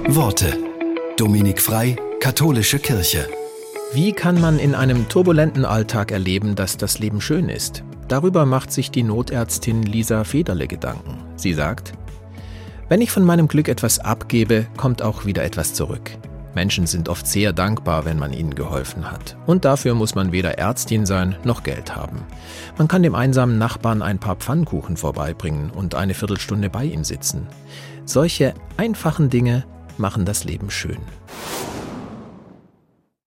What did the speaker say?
Worte. Dominik Frei, Katholische Kirche. Wie kann man in einem turbulenten Alltag erleben, dass das Leben schön ist? Darüber macht sich die Notärztin Lisa Federle Gedanken. Sie sagt: Wenn ich von meinem Glück etwas abgebe, kommt auch wieder etwas zurück. Menschen sind oft sehr dankbar, wenn man ihnen geholfen hat. Und dafür muss man weder Ärztin sein, noch Geld haben. Man kann dem einsamen Nachbarn ein paar Pfannkuchen vorbeibringen und eine Viertelstunde bei ihm sitzen. Solche einfachen Dinge machen das Leben schön.